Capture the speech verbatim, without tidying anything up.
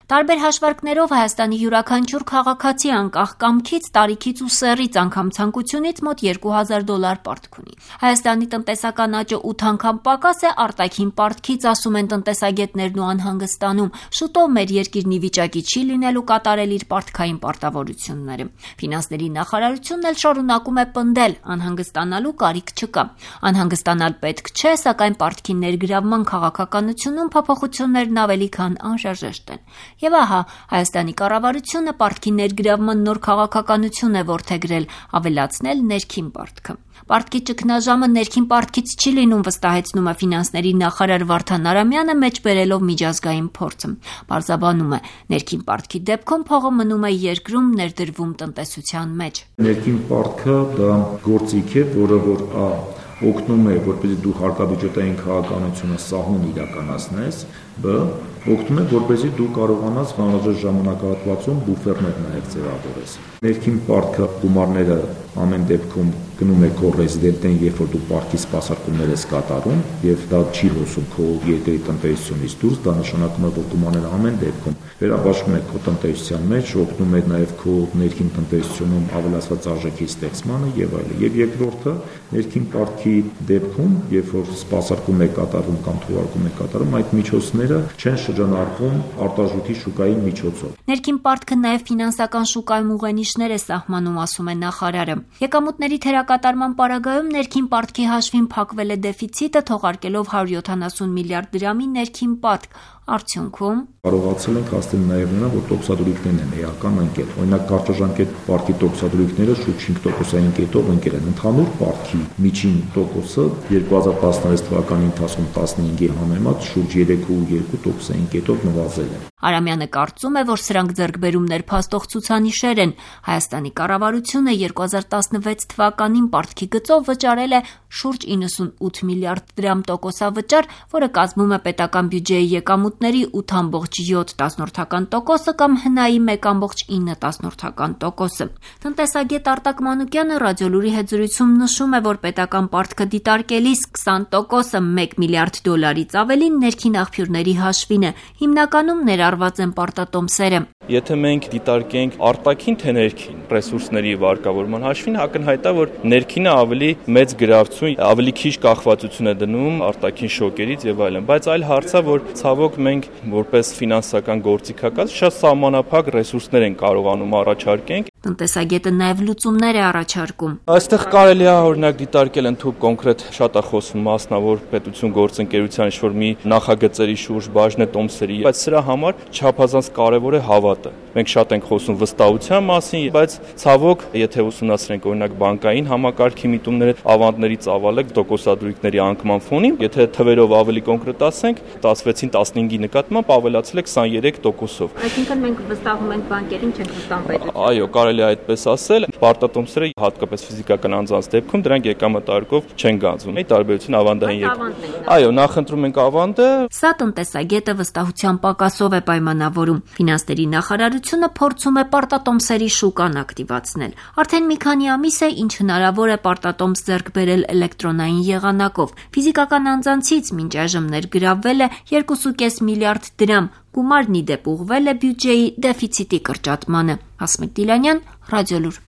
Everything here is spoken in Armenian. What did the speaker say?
Տարբեր հաշվարկներով Հայաստանի յուրաքանչյուր քաղաքացի անկախ կամքից, տարիքից ու սեռից, անգամ ցանկությունից մոտ երկու հազար դոլար պարտք ունի։ Հայաստանի տնտեսական աճը ութ անգամ պակաս է արտաքին պարտքից, ասում են տնտեսագետներն ու անհանգստանում։ Շուտով մեր երկիրն ի վիճակի չի լինելու կատարել իր պարտքային պարտավորությունները։ Ֆինանսների նախարարությունն էլ շարունակում է պնդել, անհանգստանալու կարիք չկա։ Անհանգստանալ պետք չէ, սակայն պարտքի ներգրավման քաղաքականությունում փոփոխություններն ավելի քան անհրաժեշտ են։ Եվ ահա, Հայաստանի կառավարությունը պարտքի ներգրավման նոր քաղաքականություն է որդեգրել, ավելացնել ներքին պարտքը։ Պարտքի ճգնաժամը ներքին պարտքից չի լինում, վստահեցնում է ֆինանսների նախարար Վարդան Արամյանը, մեջբերելով միջազգային փորձը։ Պարզաբանում է, ներքին պարտքի դեպքում փողը մնում է երկրում, ներդրվում տնտեսության մեջ։ Ներքին պարտքը դա գործիք է, որը որ ա օգնում է, որպեսզի դու հարկաբյուջետային քաղաքականությունը սահուն իրականացնես, բ օգնում է, որպեսզի դու կարողանաս անհրաժեշտ ժամանակահատվածում բուֆերներ նաև ձևավորես։ Ներքին պարտքը գումարները ամեն դեպքում գնում է քո ռեզիդենտեն, երբ որ դու պարտքի սպասարկումներ ես կատարում, եւ դա չի հոսում քո երկրի տնտեսությունից դուրս, դա նշանակում է, որ գումարները ամեն դեպքում վերաբաշխում է քո տնտեսության մեջ, օգնում է նաև քո ներքին տնտեսությունում ավելացված արժեքի ստեղծմանը եւ այլն։ Եվ երկրորդը, ներքին պարտքի դեպքում, երբ որ սպասարկում է կատարվում կամ թողարկում է կատարում, այդ միջոցները չեն շրջանառվում արտարժույթի շուկայի միջոցով։ Ներքին պարտքը նաև ֆինանսական շուկայում ուղենիշներ է սահմանում, ասում է նախարարը։ Եկամուտների թերակատարման պարագայում ներքին պարտքի հաշվին փակվել է դեֆիցիտը, թողարկելով հարյուր յոթանասուն միլիարդ դրամի ներքին պարտք։ Արդյունքում կարողացել ենք հասնել նաև նրան, որ տոկոսադրույքներն են էական ընկել։ Օրինակ կարճաժամկետ պարտքի տոկոսադրույքները շուրջ հինգ տոկոսային կետով ընկել են։ Ընդհանուր պարտքի միջին տոկոսը երկու հազար տասնհինգ թվականի ընթացքում տասնհինգի համեմատ շուրջ երեք կόμμα երկու տոկոսային կետով նվազել է։ Արամյանը կարծում է, որ սրանք ձեռքբերումներ փաստող ցուցանիշեր են։ Հայաստանի կառավարությունը երկու հազար տասնվեց թվականին պարտքի գծով վճարել է շուրջ իննսունութ միլիարդ դրամ տոկոսավճար, որը կազմում է պետական բյուջեի եկամուտների ութ ամբողջ յոթ տոկոսը կամ հնայի մեկ ամբողջ ինը տոկոսը։ Տնտեսագետ Արտակ Մանուկյանը ռադիոլուրի հետ զրույցում նշում է, որ պետական պարտքը դիտարկելիս քսան տոկոսը մեկ միլիարդ դոլարից ավելին ներքին աղբյուրների հաշվին է, հիմնականում ներառված են պարտատոմսերը։ Եթե մենք դիտարկենք արտաքին թե ներքին ռեսուրսների վարկավորման հաշվին, ակնհայտ է, որ ներքինը ավելի մեծ գրավություն, ավելի քիչ կախվածություն է դնում արտաքին շոկերից եւ այլն, բայց այլ հարց է, որ ցավոք մենք որպես ֆինանսական գործիքակաց շատ սահմանափակ ռեսուրսներ են կարողանում առաջարկենք։ Տնտեսագետը նաև լուծումներ է առաջարկում։ Այստեղ կարելի է օրինակ դիտարկել ընդհանուր կոնկրետ շատ է խոսվում մասնավոր պետություն գործընկերության ինչ-որ մի նախագծերի շուրջ բաժնետոմսերի, բայց սրա համար չափազանց կարևոր է հավատը։ Մենք շատ ենք խոսում վստահության մասին, բայց ցավոք, եթե ուսումնասիրենք օրինակ բանկային համակարգի միտումները, ավանդների ծավալը տոկոսադրույքների անկման ֆոնին, եթե թվերով ավելի կոնկրետ ասենք, տասնվեցին տասնհինգի նկատմամբ ավելացել է քսաներեք տոկոսով։ Այսինքն մենք վստահում ենք բանկերին, չենք վստահում պետությանը։ Այո, կարելի է այդպես ասել։ Պարտատոմսերը հատկապես ֆիզիկական անձանց դեպքում դրանք եկամտարկով չեն գանձվում։ Այդ տարբերությունը ավանդային եք։ Այո, նախընտրում ենք ավանդը։ Սա տնտեսագետը վստահության պակասով է պայմանավորում։ Ֆինանսների նախարարությունը փորձում է պարտատոմսերի շուկան ակտիվացնել։ Արդեն մի քանի ամիս է, ինչ հնարավոր է պարտատոմս ձեռք բերել էլեկտրոնային եղանակով։ Ֆիզիկական անձանցից մինչ այժմ ներգրավվել է երկու կόμμα պենս միլիարդ դրամ։ Գումարն ի դեպ ուղղվել է բյուջեի դեֆիցիտի կրճատմանը։ Հասմիկ Դիլանյան, Ռադիոլուր։